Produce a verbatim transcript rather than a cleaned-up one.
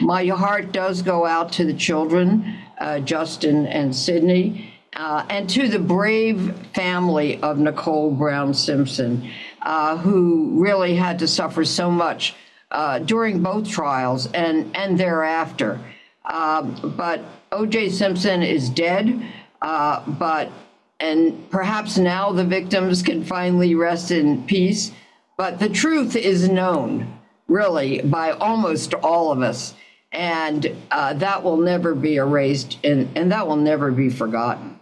my heart does go out to the children, uh, Justin and Sydney, uh, and to the brave family of Nicole Brown Simpson, uh, who really had to suffer so much uh, during both trials and, and thereafter. Um, but O J. Simpson is dead, uh, but and perhaps now the victims can finally rest in peace. But the truth is known, really, by almost all of us, and uh, that will never be erased, and, and that will never be forgotten.